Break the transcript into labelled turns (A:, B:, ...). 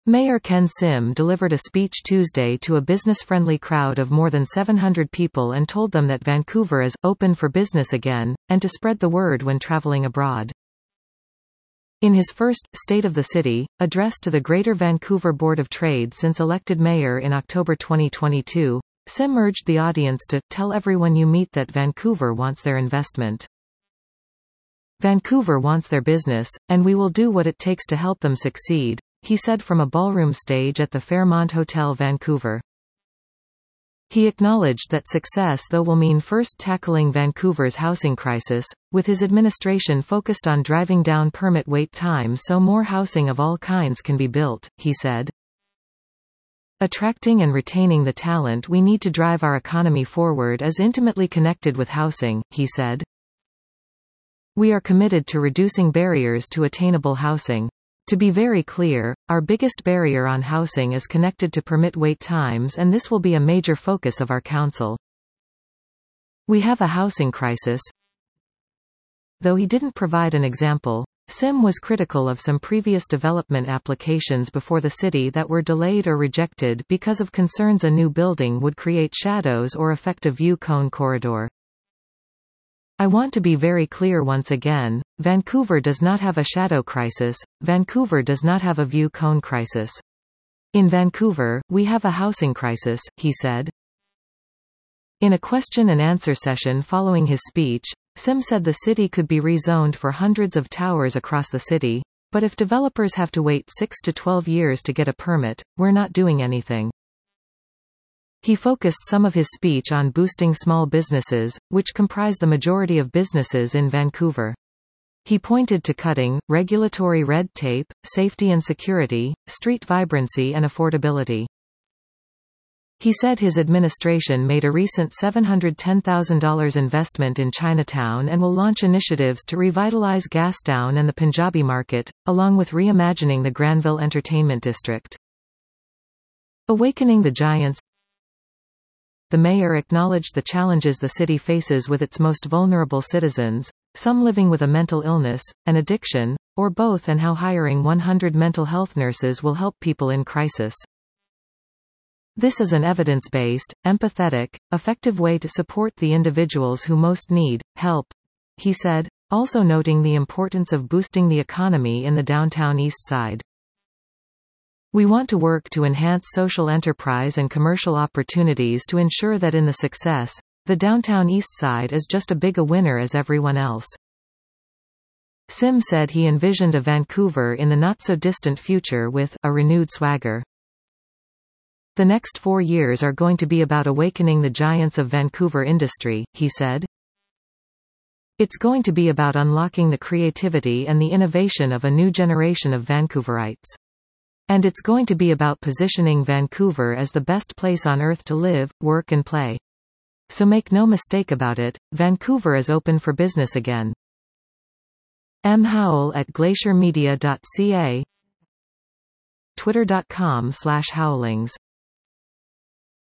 A: Mayor Ken Sim delivered a speech Tuesday to a business-friendly crowd of more than 700 people and told them that Vancouver is open for business again, and to spread the word when traveling abroad. In his first State of the City address to the Greater Vancouver Board of Trade since elected mayor in October 2022, Sim urged the audience to tell everyone you meet that Vancouver wants their investment. Vancouver wants their business, and we will do what it takes to help them succeed, he said from a ballroom stage at the Fairmont Hotel Vancouver. He acknowledged that success though will mean first tackling Vancouver's housing crisis, with his administration focused on driving down permit wait times so more housing of all kinds can be built, he said. Attracting and retaining the talent we need to drive our economy forward is intimately connected with housing, he said. We are committed to reducing barriers to attainable housing. To be very clear, our biggest barrier on housing is connected to permit wait times, and this will be a major focus of our council. We have a housing crisis. Though he didn't provide an example, Sim was critical of some previous development applications before the city that were delayed or rejected because of concerns a new building would create shadows or affect a view cone corridor. I want to be very clear once again, Vancouver does not have a shadow crisis, Vancouver does not have a view cone crisis. In Vancouver, we have a housing crisis, he said. In a question-and-answer session following his speech, Sim said the city could be rezoned for hundreds of towers across the city, but if developers have to wait 6 to 12 years to get a permit, we're not doing anything. He focused some of his speech on boosting small businesses, which comprise the majority of businesses in Vancouver. He pointed to cutting regulatory red tape, safety and security, street vibrancy and affordability. He said his administration made a recent $710,000 investment in Chinatown and will launch initiatives to revitalize Gastown and the Punjabi market, along with reimagining the Granville Entertainment District. Awakening the Giants. The mayor acknowledged the challenges the city faces with its most vulnerable citizens, some living with a mental illness, an addiction, or both, and how hiring 100 mental health nurses will help people in crisis. This is an evidence-based, empathetic, effective way to support the individuals who most need help, he said, also noting the importance of boosting the economy in the downtown East Side. We want to work to enhance social enterprise and commercial opportunities to ensure that in the success, the downtown East Side is just as big a winner as everyone else. Sim said he envisioned a Vancouver in the not-so-distant future with a renewed swagger. The next 4 years are going to be about awakening the giants of Vancouver industry, he said. It's going to be about unlocking the creativity and the innovation of a new generation of Vancouverites. And it's going to be about positioning Vancouver as the best place on earth to live, work and play. So make no mistake about it, Vancouver is open for business again. M. Howell at glaciermedia.ca, twitter.com/howlings